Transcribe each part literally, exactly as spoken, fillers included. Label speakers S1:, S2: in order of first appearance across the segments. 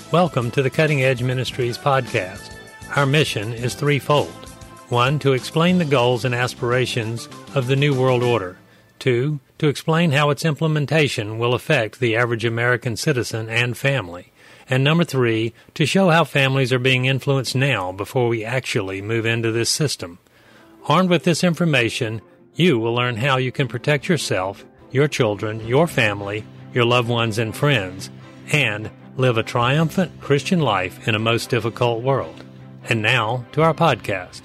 S1: Welcome to the Cutting Edge Ministries podcast. Our mission is threefold. One, to explain the goals and aspirations of the New World Order. Two, to explain how its implementation will affect the average American citizen and family. And number three, to show how families are being influenced now before we actually move into this system. Armed with this information, you will learn how you can protect yourself, your children, your family, your loved ones and friends, and live a triumphant Christian life in a most difficult world. And now to our podcast.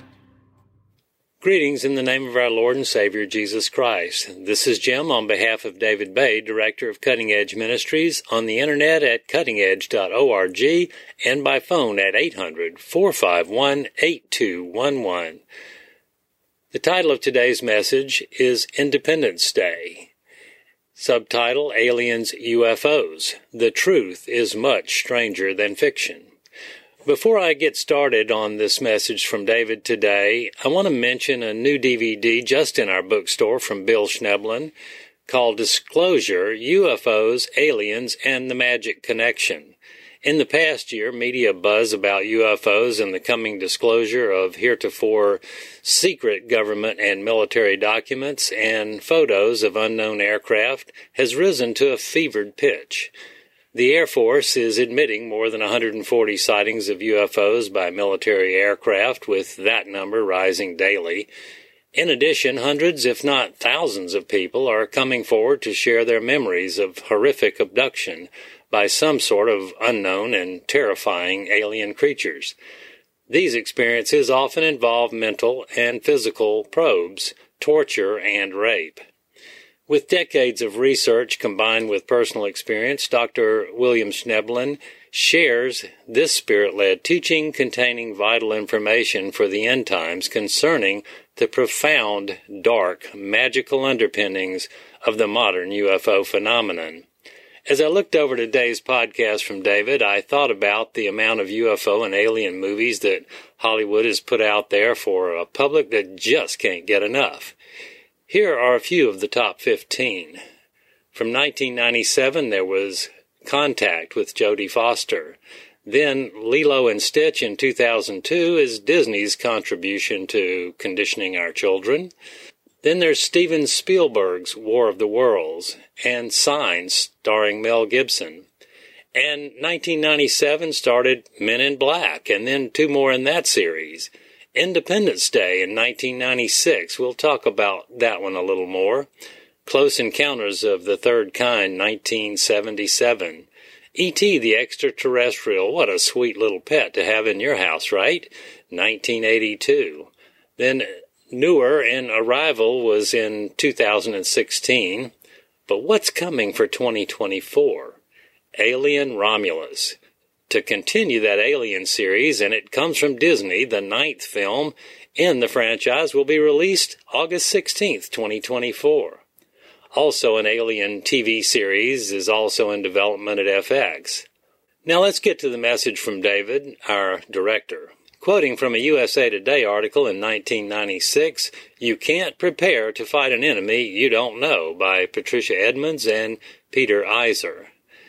S1: Greetings in the name of our Lord and Savior, Jesus Christ. This is Jim on behalf of David Bay, Director of Cutting Edge Ministries, on the internet at cutting edge dot org and by phone at eight hundred, four five one, eight two one one. The title of today's message is Independence Day. Subtitle, Aliens, U F Os. The truth is much stranger than fiction. Before I get started on this message from David today, I want to mention a new D V D just in our bookstore from Bill Schneblin called Disclosure, U F Os, Aliens, and the Magic Connection. In the past year, media buzz about U F Os and the coming disclosure of heretofore secret government and military documents and photos of unknown aircraft has risen to a fevered pitch. The Air Force is admitting more than one hundred forty sightings of U F Os by military aircraft, with that number rising daily. In addition, hundreds, if not thousands of people are coming forward to share their memories of horrific abduction by some sort of unknown and terrifying alien creatures. These experiences often involve mental and physical probes, torture, and rape. With decades of research combined with personal experience, Doctor William Schneblin shares this spirit-led teaching containing vital information for the end times concerning the profound, dark, magical underpinnings of the modern U F O phenomenon. As I looked over today's podcast from David, I thought about the amount of U F O and alien movies that Hollywood has put out there for a public that just can't get enough. Here are a few of the top fifteen. From nineteen ninety-seven, there was Contact with Jodie Foster. Then Lilo and Stitch in two thousand two is Disney's contribution to conditioning our children. Then there's Steven Spielberg's War of the Worlds and Signs starring Mel Gibson. And nineteen ninety-seven started Men in Black, and then two more in that series. Independence Day in nineteen ninety-six, we'll talk about that one a little more. Close Encounters of the Third Kind, nineteen seventy-seven. E T the Extraterrestrial, what a sweet little pet to have in your house, right? nineteen eighty-two. Then newer and Arrival was in two thousand sixteen. But what's coming for twenty twenty-four? Alien Romulus. To continue that Alien series, and it comes from Disney, the ninth film in the franchise will be released August sixteenth, twenty twenty-four. Also, an Alien T V series is also in development at F X. Now let's get to the message from David, our director. Quoting from a U S A Today article in nineteen ninety-six, You Can't Prepare to Fight an Enemy You Don't Know by Patricia Edmonds and Peter Iser.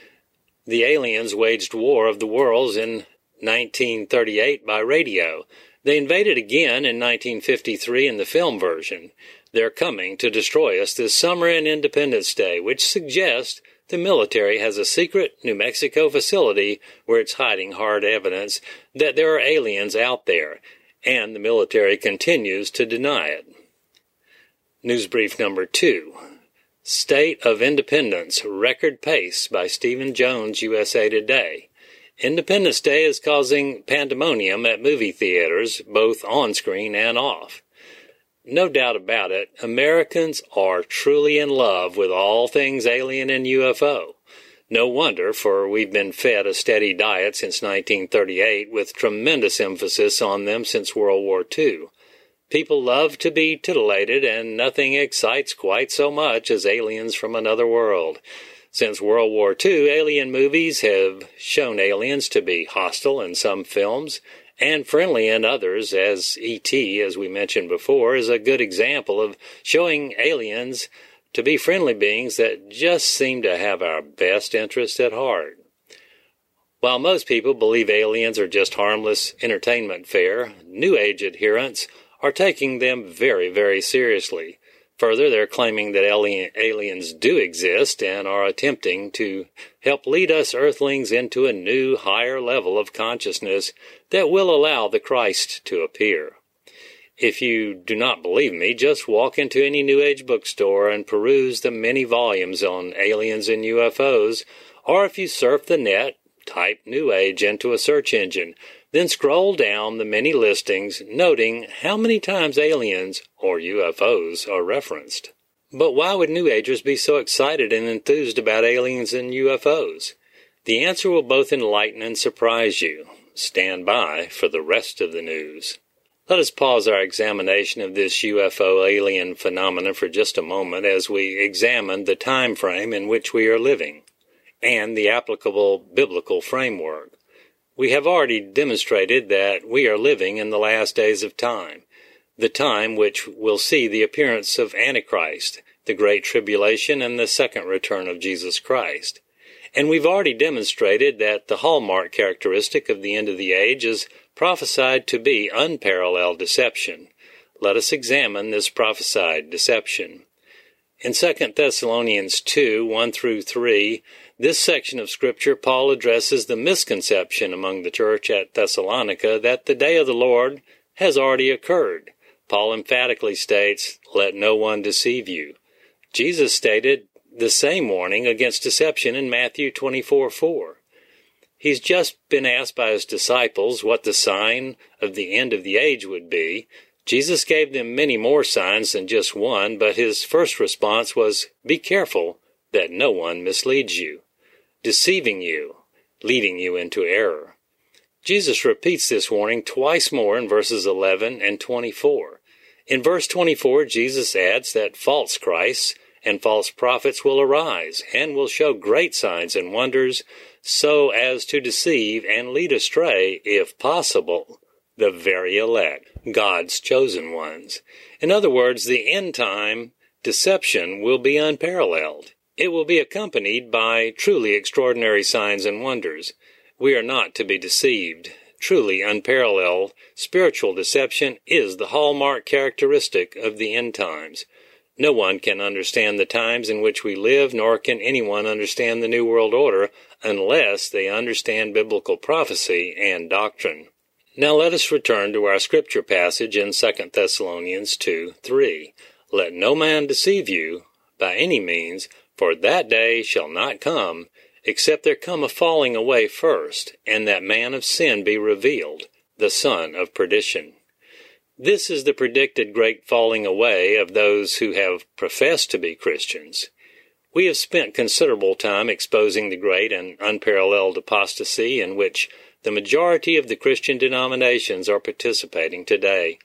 S1: The aliens waged War of the Worlds in nineteen thirty-eight by radio. They invaded again in nineteen fifty-three in the film version. They're coming to destroy us this summer in Independence Day, which suggests the military has a secret New Mexico facility where it's hiding hard evidence that there are aliens out there, and the military continues to deny it. News brief number two. State of Independence, Record Pace by Stephen Jones, U S A Today. Independence Day is causing pandemonium at movie theaters, both on-screen and off. No doubt about it, Americans are truly in love with all things alien and U F O. No wonder, for we've been fed a steady diet since nineteen thirty-eight with tremendous emphasis on them since World War Two. People love to be titillated, and nothing excites quite so much as aliens from another world. Since World War Two, alien movies have shown aliens to be hostile in some films and friendly in others, as E T, as we mentioned before, is a good example of showing aliens to be friendly beings that just seem to have our best interest at heart. While most people believe aliens are just harmless entertainment fare, New Age adherents are taking them very, very seriously. Further, they're claiming that alien, aliens do exist and are attempting to help lead us earthlings into a new, higher level of consciousness that will allow the Christ to appear. If you do not believe me, just walk into any New Age bookstore and peruse the many volumes on aliens and U F Os, or if you surf the net, type New Age into a search engine, then scroll down the many listings noting how many times aliens or U F Os are referenced. But why would New Agers be so excited and enthused about aliens and U F Os? The answer will both enlighten and surprise you. Stand by for the rest of the news. Let us pause our examination of this U F O alien phenomenon for just a moment as we examine the time frame in which we are living and the applicable biblical framework. We have already demonstrated that we are living in the last days of time, the time which will see the appearance of Antichrist, the Great Tribulation, and the second return of Jesus Christ. And we've already demonstrated that the hallmark characteristic of the end of the age is prophesied to be unparalleled deception. Let us examine this prophesied deception. In Second Thessalonians two, one through three, this section of Scripture, Paul addresses the misconception among the church at Thessalonica that the day of the Lord has already occurred. Paul emphatically states, "Let no one deceive you." Jesus stated the same warning against deception in Matthew twenty-four four. He's just been asked by his disciples what the sign of the end of the age would be. Jesus gave them many more signs than just one, but his first response was, "Be careful that no one misleads you, deceiving you, leading you into error." Jesus repeats this warning twice more in verses eleven and twenty-four. In verse twenty-four, Jesus adds that false Christs and false prophets will arise and will show great signs and wonders so as to deceive and lead astray, if possible, the very elect, God's chosen ones. In other words, the end-time deception will be unparalleled. It will be accompanied by truly extraordinary signs and wonders. We are not to be deceived. Truly unparalleled spiritual deception is the hallmark characteristic of the end times. No one can understand the times in which we live, nor can anyone understand the New World Order unless they understand biblical prophecy and doctrine. Now let us return to our scripture passage in Second Thessalonians two three. "Let no man deceive you by any means, for that day shall not come, except there come a falling away first, and that man of sin be revealed, the son of perdition." This is the predicted great falling away of those who have professed to be Christians. We have spent considerable time exposing the great and unparalleled apostasy in which the majority of the Christian denominations are participating today.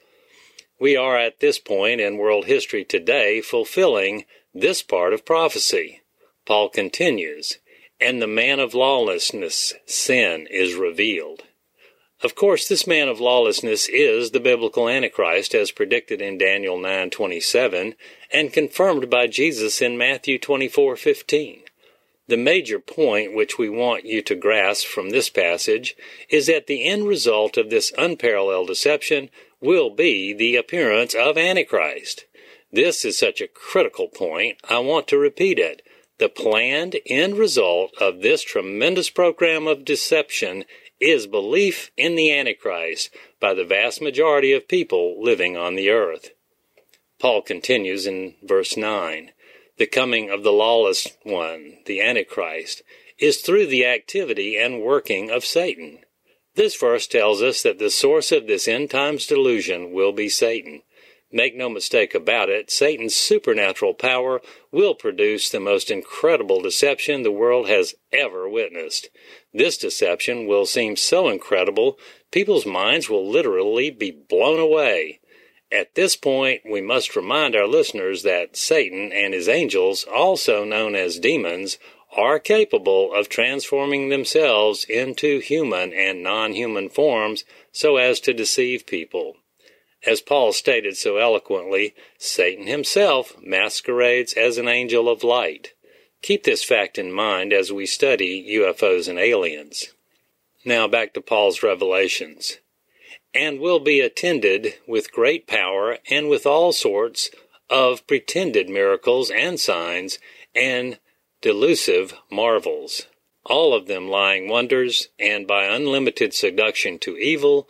S1: We are at this point in world history today fulfilling this part of prophecy. Paul continues, "And the man of lawlessness, sin, is revealed." Of course, this man of lawlessness is the biblical Antichrist as predicted in Daniel nine twenty-seven and confirmed by Jesus in Matthew twenty-four fifteen. The major point which we want you to grasp from this passage is that the end result of this unparalleled deception will be the appearance of Antichrist. This is such a critical point, I want to repeat it. The planned end result of this tremendous program of deception is belief in the Antichrist by the vast majority of people living on the earth. Paul continues in verse nine. The coming of the lawless one, the Antichrist, is through the activity and working of Satan. This verse tells us that the source of this end times delusion will be Satan. Make no mistake about it, Satan's supernatural power will produce the most incredible deception the world has ever witnessed. This deception will seem so incredible, people's minds will literally be blown away. At this point, we must remind our listeners that Satan and his angels, also known as demons, are capable of transforming themselves into human and non-human forms so as to deceive people. As Paul stated so eloquently, Satan himself masquerades as an angel of light. Keep this fact in mind as we study U F Os and aliens. Now back to Paul's revelations. And will be attended with great power and with all sorts of pretended miracles and signs and delusive marvels, all of them lying wonders, and by unlimited seduction to evil,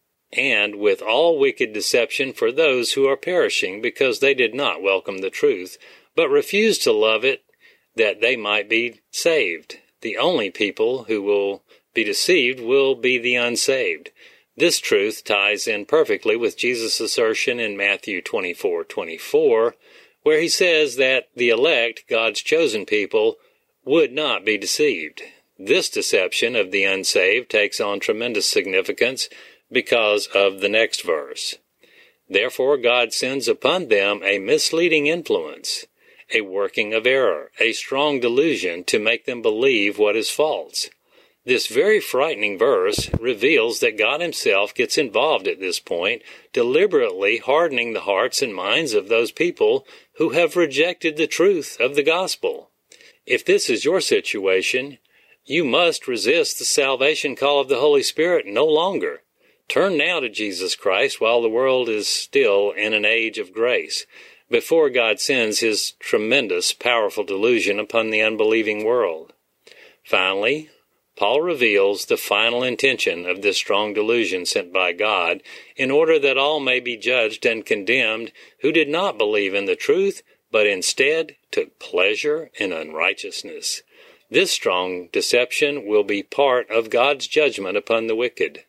S1: and with all wicked deception for those who are perishing, because they did not welcome the truth, but refused to love it, that they might be saved. The only people who will be deceived will be the unsaved. This truth ties in perfectly with Jesus' assertion in Matthew twenty-four twenty-four, where he says that the elect, God's chosen people, would not be deceived. This deception of the unsaved takes on tremendous significance because of the next verse. Therefore God sends upon them a misleading influence, a working of error, a strong delusion to make them believe what is false. This very frightening verse reveals that God himself gets involved at this point, deliberately hardening the hearts and minds of those people who have rejected the truth of the gospel. If this is your situation, you must resist the salvation call of the Holy Spirit no longer. Turn now to Jesus Christ while the world is still in an age of grace, before God sends his tremendous, powerful delusion upon the unbelieving world. Finally, Paul reveals the final intention of this strong delusion sent by God, in order that all may be judged and condemned who did not believe in the truth, but instead took pleasure in unrighteousness. This strong deception will be part of God's judgment upon the wicked.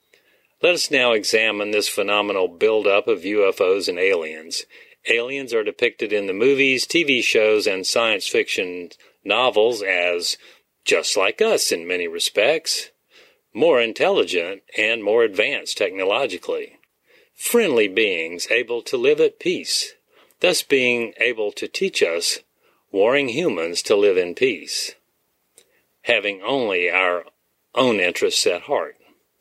S1: Let us now examine this phenomenal build-up of U F Os and aliens. Aliens are depicted in the movies, T V shows, and science fiction novels as just like us in many respects, more intelligent and more advanced technologically, friendly beings able to live at peace, thus being able to teach us, warring humans, to live in peace, having only our own interests at heart.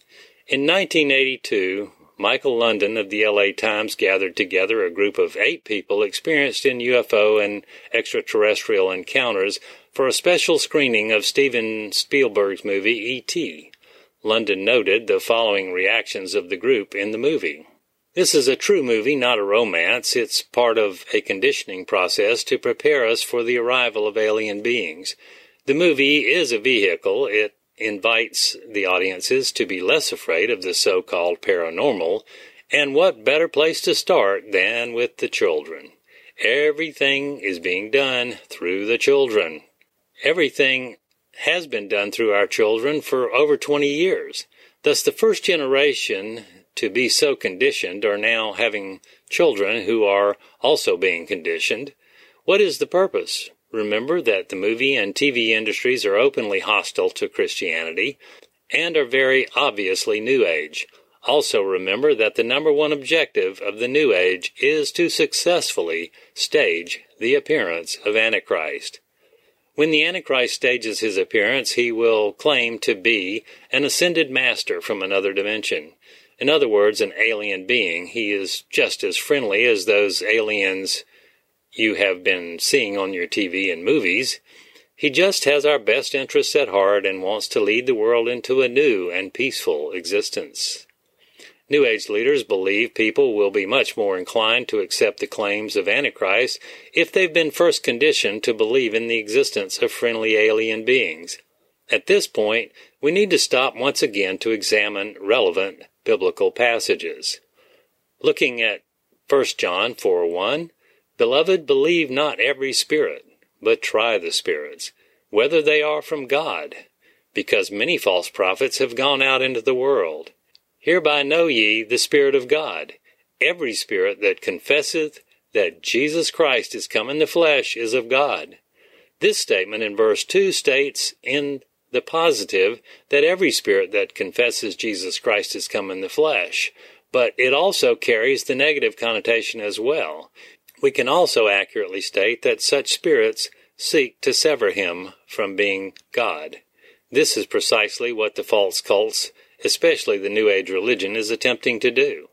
S1: In nineteen eighty-two, Michael London of the L A Times gathered together a group of eight people experienced in U F O and extraterrestrial encounters for a special screening of Steven Spielberg's movie E T London noted the following reactions of the group in the movie. This is a true movie, not a romance. It's part of a conditioning process to prepare us for the arrival of alien beings. The movie is a vehicle. It invites the audiences to be less afraid of the so-called paranormal, and what better place to start than with the children? Everything is being done through the children. Everything has been done through our children for over twenty years. Thus, the first generation to be so conditioned are now having children who are also being conditioned. What is the purpose? Remember that the movie and T V industries are openly hostile to Christianity and are very obviously New Age. Also remember that the number one objective of the New Age is to successfully stage the appearance of Antichrist. When the Antichrist stages his appearance, he will claim to be an ascended master from another dimension. In other words, an alien being. He is just as friendly as those aliens you have been seeing on your T V and movies. He just has our best interests at heart and wants to lead the world into a new and peaceful existence. New Age leaders believe people will be much more inclined to accept the claims of Antichrist if they've been first conditioned to believe in the existence of friendly alien beings. At this point, we need to stop once again to examine relevant biblical passages. Looking at First John four one, Beloved, believe not every spirit, but try the spirits, whether they are from God, because many false prophets have gone out into the world. Hereby know ye the Spirit of God. Every spirit that confesseth that Jesus Christ is come in the flesh is of God. This statement in verse two states in the positive that every spirit that confesses Jesus Christ is come in the flesh, but it also carries the negative connotation as well. We can also accurately state that such spirits seek to sever him from being God. This is precisely what the false cults, especially the New Age religion, is attempting to do.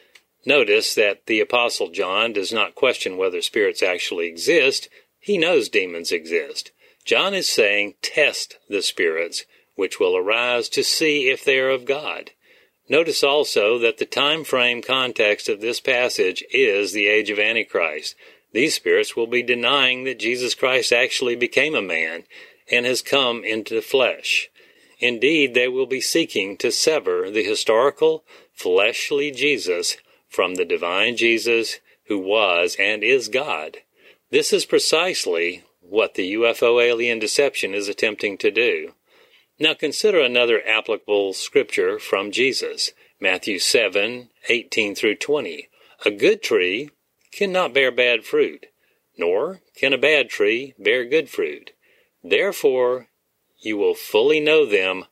S1: Notice that the Apostle John does not question whether spirits actually exist. He knows demons exist. John is saying, test the spirits, which will arise to see if they are of God. Notice also that the time frame context of this passage is the age of Antichrist. These spirits will be denying that Jesus Christ actually became a man and has come into the flesh. Indeed, they will be seeking to sever the historical, fleshly Jesus from the divine Jesus who was and is God. This is precisely what the U F O alien deception is attempting to do. Now consider another applicable scripture from Jesus, Matthew seven, eighteen through twenty. A good tree cannot bear bad fruit, nor can a bad tree bear good fruit. Therefore, you will fully know them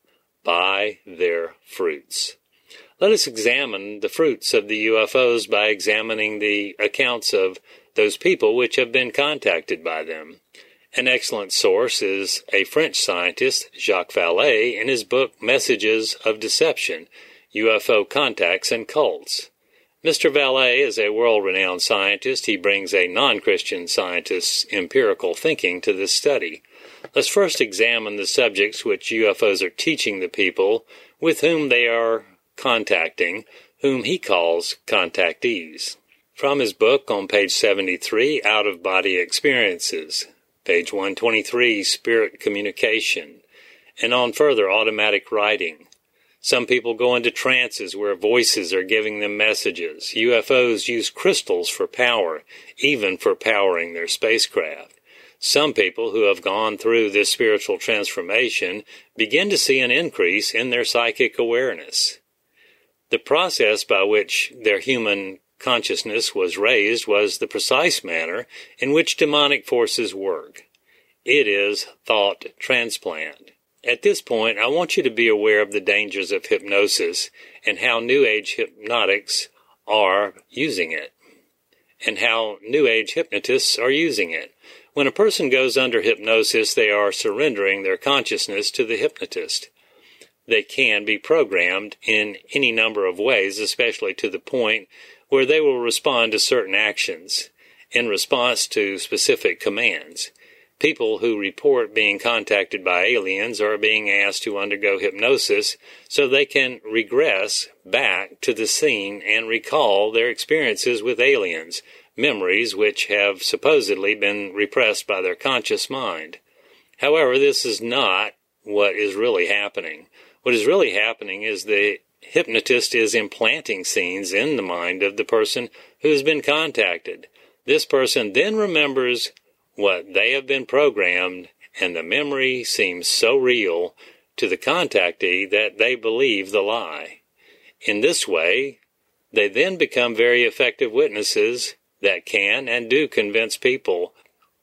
S1: by their fruits. Let us examine the fruits of the U F Os by examining the accounts of those people which have been contacted by them. An excellent source is a French scientist, Jacques Vallée, in his book Messages of Deception, U F O Contacts and Cults. Mister Vallée is a world-renowned scientist. He brings a non-Christian scientist's empirical thinking to this study. Let's first examine the subjects which U F Os are teaching the people with whom they are contacting, whom he calls contactees. From his book on page seventy-three, Out-of-Body Experiences, page one twenty-three, Spirit Communication, and on further, Automatic Writing. Some people go into trances where voices are giving them messages. U F Os use crystals for power, even for powering their spacecraft. Some people who have gone through this spiritual transformation begin to see an increase in their psychic awareness. The process by which their human consciousness was raised was the precise manner in which demonic forces work. It is thought transplant. At this point, I want you to be aware of the dangers of hypnosis and how New Age hypnotics are using it, and how New Age hypnotists are using it. When a person goes under hypnosis, they are surrendering their consciousness to the hypnotist. They can be programmed in any number of ways, especially to the point where they will respond to certain actions in response to specific commands. People who report being contacted by aliens are being asked to undergo hypnosis so they can regress back to the scene and recall their experiences with aliens, memories which have supposedly been repressed by their conscious mind. However, this is not what is really happening. What is really happening is the hypnotist is implanting scenes in the mind of the person who has been contacted. This person then remembers what they have been programmed, and the memory seems so real to the contactee that they believe the lie. In this way, they then become very effective witnesses that can and do convince people.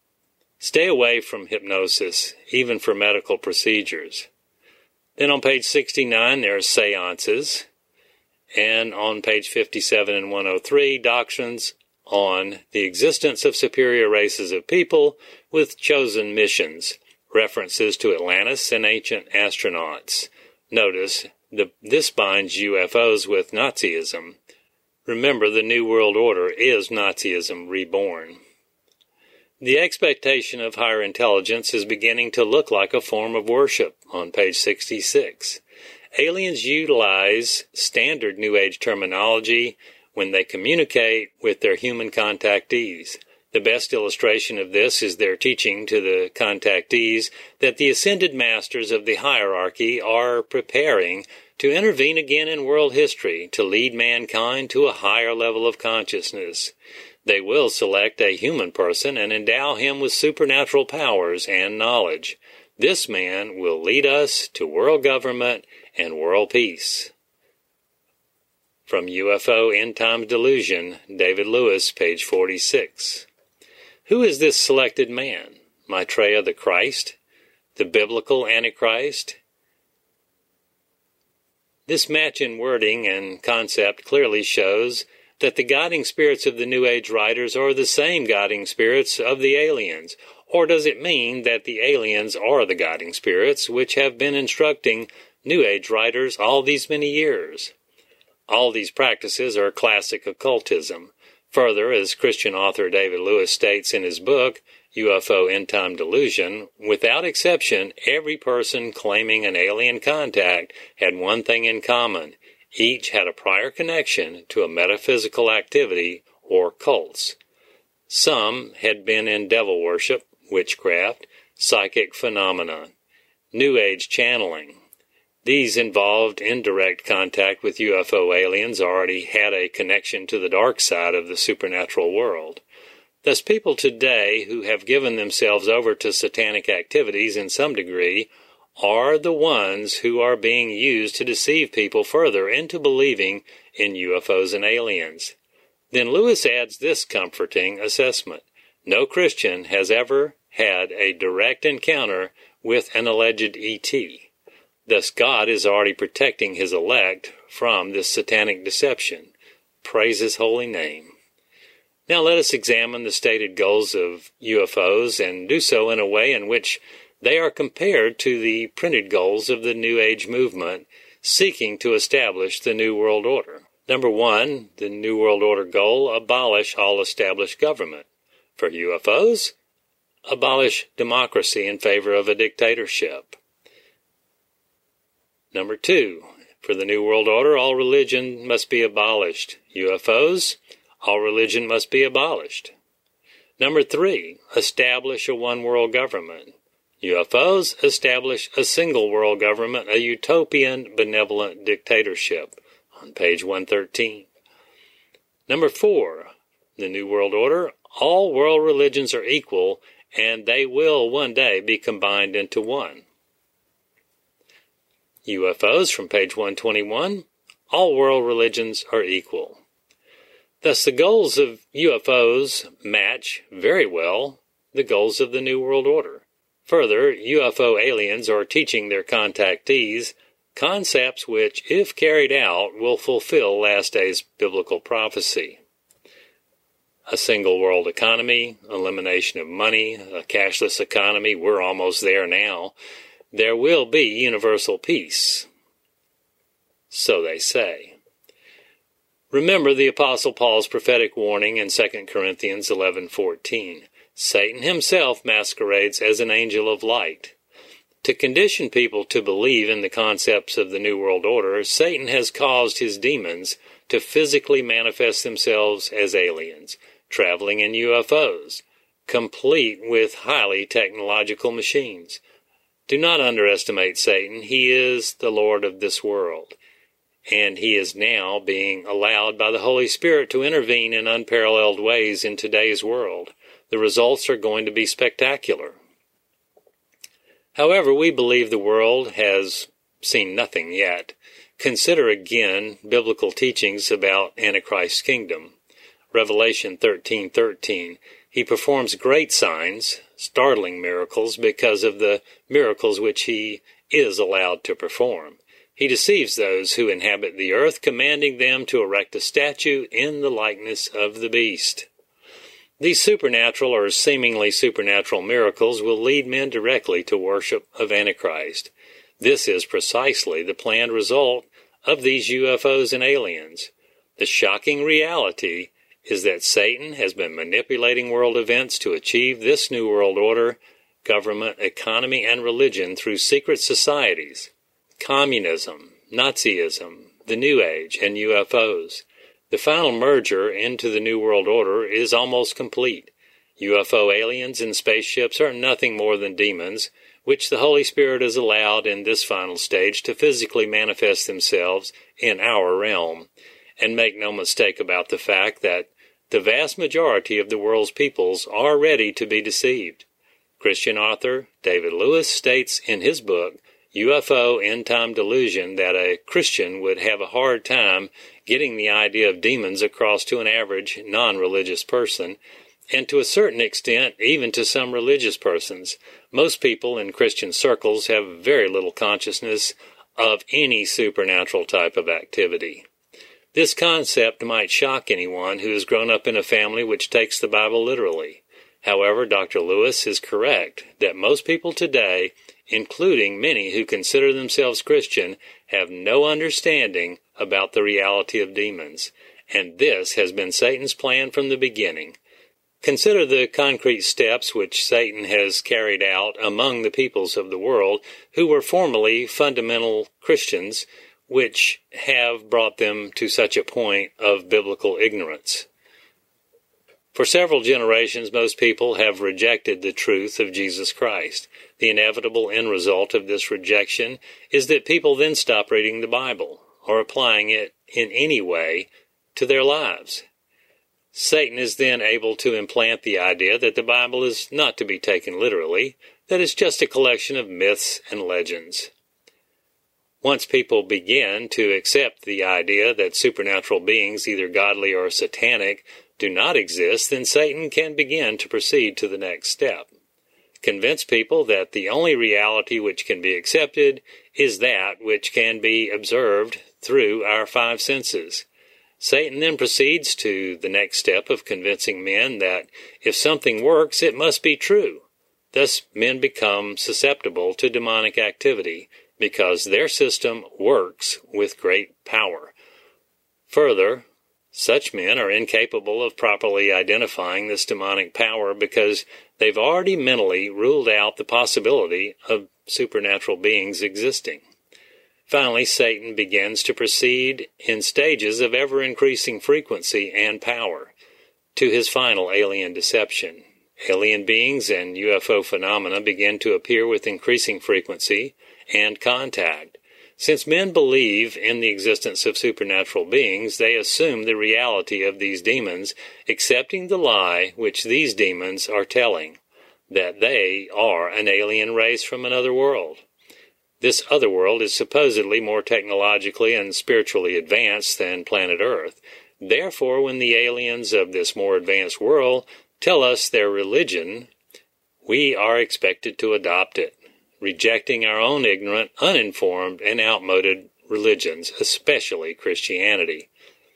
S1: Stay away from hypnosis, even for medical procedures. Then on page sixty-nine, there are seances, and on page fifty-seven and one oh three, doctrines on the existence of superior races of people with chosen missions, references to Atlantis and ancient astronauts. Notice, the, this binds U F Os with Nazism. Remember, the New World Order is Nazism reborn. The expectation of higher intelligence is beginning to look like a form of worship on page sixty-six. Aliens utilize standard New Age terminology when they communicate with their human contactees. The best illustration of this is their teaching to the contactees that the ascended masters of the hierarchy are preparing to intervene again in world history to lead mankind to a higher level of consciousness. They will select a human person and endow him with supernatural powers and knowledge. This man will lead us to world government and world peace. From U F O End Times Delusion, David Lewis, page forty-six. Who is this selected man? Maitreya the Christ? The biblical Antichrist? This match in wording and concept clearly shows that the guiding spirits of the New Age writers are the same guiding spirits of the aliens. Or does it mean that the aliens are the guiding spirits which have been instructing New Age writers all these many years? All these practices are classic occultism. Further, as Christian author David Lewis states in his book, U F O end-time delusion, without exception, every person claiming an alien contact had one thing in common. Each had a prior connection to a metaphysical activity or cults. Some had been in devil worship, witchcraft, psychic phenomenon, New Age channeling. These involved indirect contact with U F O aliens already had a connection to the dark side of the supernatural world. Thus, people today who have given themselves over to satanic activities in some degree are the ones who are being used to deceive people further into believing in U F Os and aliens. Then Lewis adds this comforting assessment. No Christian has ever had a direct encounter with an alleged E T. Thus, God is already protecting his elect from this satanic deception. Praise his holy name. Now let us examine the stated goals of U F Os and do so in a way in which they are compared to the printed goals of the New Age movement seeking to establish the New World Order. Number one, the New World Order goal, abolish all established government. For U F Os, abolish democracy in favor of a dictatorship. Number two, for the New World Order, all religion must be abolished. U F Os, all religion must be abolished. Number three, establish a one-world government. U F Os, establish a single world government, a utopian benevolent dictatorship, on page one thirteen. Number four, the New World Order, all world religions are equal, and they will one day be combined into one. U F Os, from page one twenty-one, all world religions are equal. Thus, the goals of U F Os match very well the goals of the New World Order. Further, U F O aliens are teaching their contactees concepts which, if carried out, will fulfill last days biblical prophecy. A single world economy, elimination of money, a cashless economy, we're almost there now. There will be universal peace. So they say. Remember the Apostle Paul's prophetic warning in Second Corinthians eleven fourteen. Satan himself masquerades as an angel of light. To condition people to believe in the concepts of the New World Order, Satan has caused his demons to physically manifest themselves as aliens, traveling in U F Os, complete with highly technological machines. Do not underestimate Satan. He is the Lord of this world, and he is now being allowed by the Holy Spirit to intervene in unparalleled ways in today's world. The results are going to be spectacular. However, we believe the world has seen nothing yet. Consider again biblical teachings about Antichrist's kingdom. Revelation thirteen thirteen. He performs great signs, startling miracles, because of the miracles which he is allowed to perform. He deceives those who inhabit the earth, commanding them to erect a statue in the likeness of the beast. These supernatural or seemingly supernatural miracles will lead men directly to worship of Antichrist. This is precisely the planned result of these U F Os and aliens. The shocking reality is that Satan has been manipulating world events to achieve this New World Order, government, economy, and religion through secret societies, communism, Nazism, the New Age, and U F Os. The final merger into the New World Order is almost complete. U F O aliens and spaceships are nothing more than demons, which the Holy Spirit has allowed in this final stage to physically manifest themselves in our realm. And make no mistake about the fact that the vast majority of the world's peoples are ready to be deceived. Christian author David Lewis states in his book, U F O End Time Delusion, that a Christian would have a hard time getting the idea of demons across to an average non-religious person, and to a certain extent even to some religious persons. Most people in Christian circles have very little consciousness of any supernatural type of activity. This concept might shock anyone who has grown up in a family which takes the Bible literally. However, Doctor Lewis is correct that most people today, including many who consider themselves Christian, have no understanding about the reality of demons, and this has been Satan's plan from the beginning. Consider the concrete steps which Satan has carried out among the peoples of the world who were formerly fundamental Christians, which have brought them to such a point of biblical ignorance. For several generations, most people have rejected the truth of Jesus Christ. The inevitable end result of this rejection is that people then stop reading the Bible or applying it in any way to their lives. Satan is then able to implant the idea that the Bible is not to be taken literally, that it's just a collection of myths and legends. Once people begin to accept the idea that supernatural beings, either godly or satanic, do not exist, then Satan can begin to proceed to the next step. Convince people that the only reality which can be accepted is that which can be observed through our five senses. Satan then proceeds to the next step of convincing men that if something works, it must be true. Thus, men become susceptible to demonic activity because their system works with great power. Further, such men are incapable of properly identifying this demonic power because they've already mentally ruled out the possibility of supernatural beings existing. Finally, Satan begins to proceed in stages of ever-increasing frequency and power to his final alien deception. Alien beings and U F O phenomena begin to appear with increasing frequency and contact. Since men believe in the existence of supernatural beings, they assume the reality of these demons, accepting the lie which these demons are telling, that they are an alien race from another world. This other world is supposedly more technologically and spiritually advanced than planet Earth. Therefore, when the aliens of this more advanced world tell us their religion, we are expected to adopt it, rejecting our own ignorant, uninformed, and outmoded religions, especially Christianity.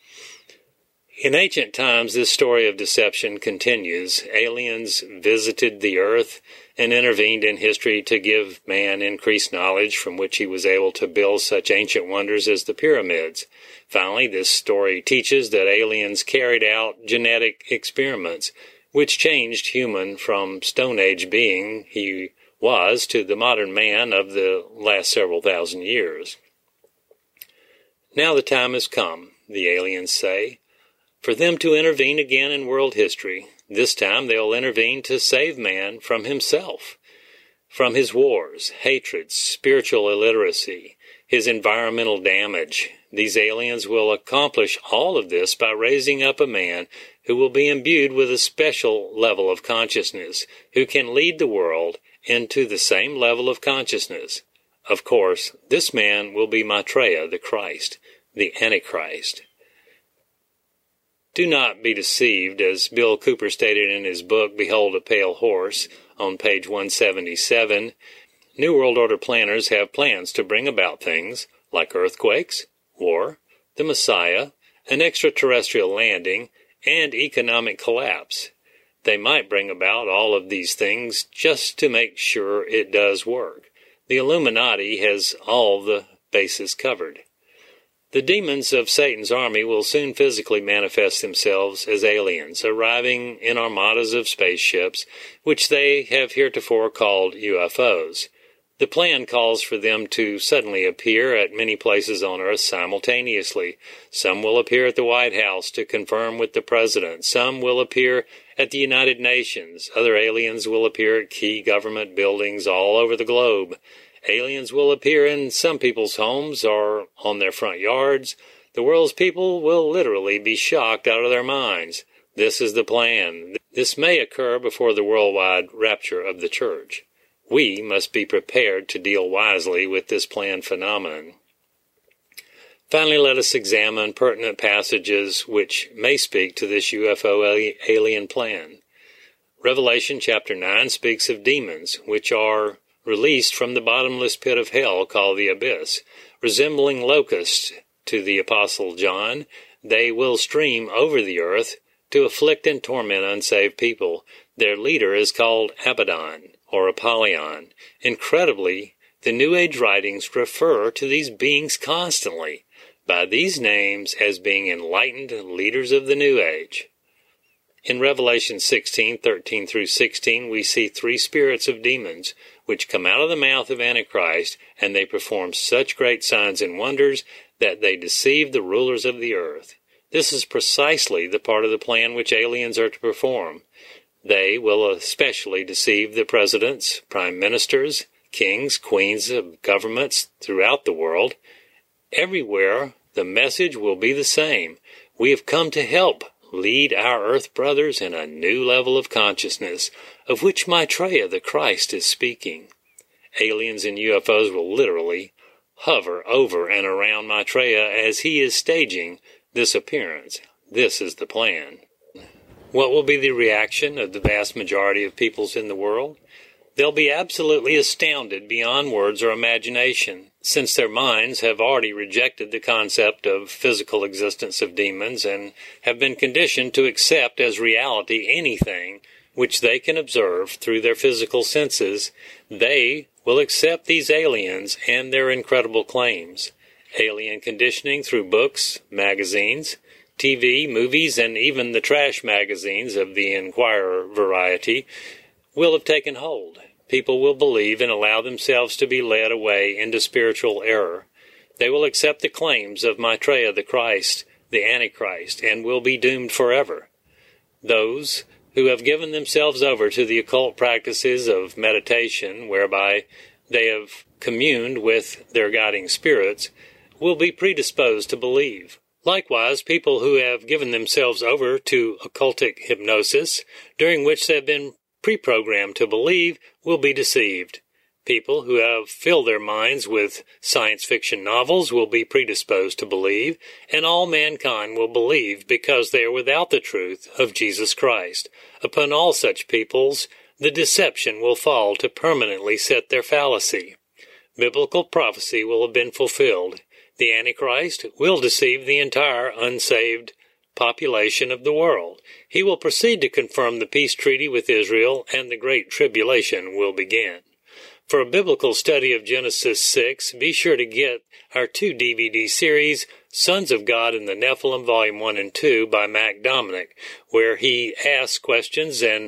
S1: In ancient times, this story of deception continues. Aliens visited the earth and intervened in history to give man increased knowledge from which he was able to build such ancient wonders as the pyramids. Finally, this story teaches that aliens carried out genetic experiments, which changed human from Stone Age being he was to the modern man of the last several thousand years. Now the time has come, the aliens say, for them to intervene again in world history. This time they'll intervene to save man from himself, from his wars, hatreds, spiritual illiteracy, his environmental damage. These aliens will accomplish all of this by raising up a man who will be imbued with a special level of consciousness, who can lead the world into the same level of consciousness. Of course, this man will be Maitreya, the Christ, the Antichrist. Do not be deceived, as Bill Cooper stated in his book, Behold a Pale Horse, on page one seventy-seven. New World Order planners have plans to bring about things like earthquakes, war, the Messiah, an extraterrestrial landing, and economic collapse. They might bring about all of these things just to make sure it does work. The Illuminati has all the bases covered. The demons of Satan's army will soon physically manifest themselves as aliens, arriving in armadas of spaceships, which they have heretofore called U F Os. The plan calls for them to suddenly appear at many places on Earth simultaneously. Some will appear at the White House to confirm with the President. Some will appear at the United Nations. Other aliens will appear at key government buildings all over the globe. Aliens will appear in some people's homes or on their front yards. The world's people will literally be shocked out of their minds. This is the plan. This may occur before the worldwide rapture of the church. We must be prepared to deal wisely with this planned phenomenon. Finally, let us examine pertinent passages which may speak to this U F O alien plan. Revelation chapter nine speaks of demons, which are released from the bottomless pit of hell called the abyss. Resembling locusts to the Apostle John, they will stream over the earth to afflict and torment unsaved people. Their leader is called Abaddon, or Apollyon. Incredibly, the New Age writings refer to these beings constantly by these names as being enlightened leaders of the New Age. In Revelation sixteen, thirteen through sixteen, we see three spirits of demons, which come out of the mouth of Antichrist, and they perform such great signs and wonders that they deceive the rulers of the earth. This is precisely the part of the plan which aliens are to perform. They will especially deceive the presidents, prime ministers, kings, queens of governments throughout the world. Everywhere, the message will be the same. We have come to help lead our earth brothers in a new level of consciousness, of which Maitreya the Christ is speaking. Aliens and U F Os will literally hover over and around Maitreya as he is staging this appearance. This is the plan. What will be the reaction of the vast majority of peoples in the world? They'll be absolutely astounded beyond words or imagination, since their minds have already rejected the concept of physical existence of demons and have been conditioned to accept as reality anything which they can observe through their physical senses. They will accept these aliens and their incredible claims. Alien conditioning through books, magazines, T V, movies, and even the trash magazines of the Inquirer variety will have taken hold. People will believe and allow themselves to be led away into spiritual error. They will accept the claims of Maitreya the Christ, the Antichrist, and will be doomed forever. Those who have given themselves over to the occult practices of meditation, whereby they have communed with their guiding spirits, will be predisposed to believe. Likewise, people who have given themselves over to occultic hypnosis, during which they have been pre-programmed to believe, will be deceived. People who have filled their minds with science fiction novels will be predisposed to believe, and all mankind will believe because they are without the truth of Jesus Christ. Upon all such peoples, the deception will fall to permanently set their fallacy. Biblical prophecy will have been fulfilled. The Antichrist will deceive the entire unsaved population of the world. He will proceed to confirm the peace treaty with Israel, and the Great Tribulation will begin. For a biblical study of Genesis six, be sure to get our two D V D series, Sons of God and the Nephilim, Volume one and two, by Mac Dominic, where he asks questions and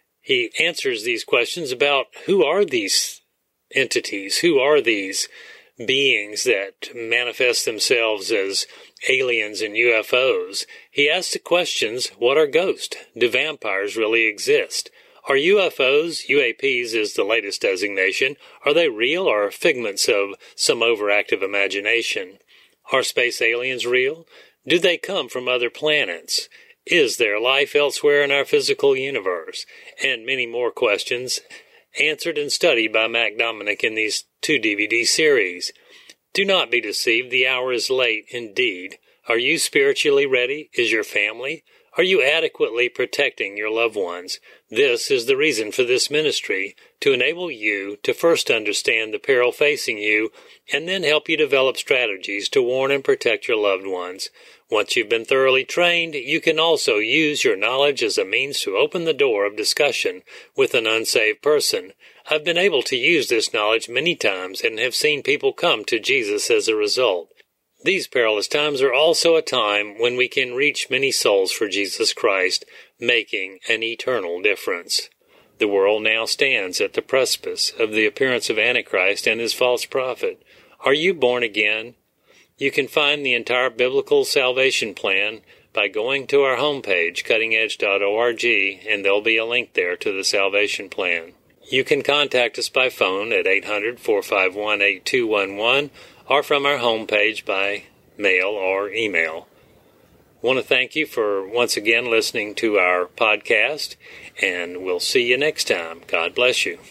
S1: he answers these questions about who are these entities, who are these beings that manifest themselves as aliens and U F Os. He asks the questions, what are ghosts? Do vampires really exist? Are U F Os, U A Ps is the latest designation, are they real or figments of some overactive imagination? Are space aliens real? Do they come from other planets? Is there life elsewhere in our physical universe? And many more questions answered and studied by Mac Dominic in these two D V D series. Do not be deceived. The hour is late indeed. Are you spiritually ready? Is your family? Are you adequately protecting your loved ones? This is the reason for this ministry, to enable you to first understand the peril facing you and then help you develop strategies to warn and protect your loved ones. Once you've been thoroughly trained, you can also use your knowledge as a means to open the door of discussion with an unsaved person. I've been able to use this knowledge many times and have seen people come to Jesus as a result. These perilous times are also a time when we can reach many souls for Jesus Christ, making an eternal difference. The world now stands at the precipice of the appearance of Antichrist and his false prophet. Are you born again? You can find the entire biblical salvation plan by going to our homepage, cutting edge dot org, and there'll be a link there to the salvation plan. You can contact us by phone at eight hundred, four five one, eight two one one or from our homepage by mail or email. I want to thank you for once again listening to our podcast, and we'll see you next time. God bless you.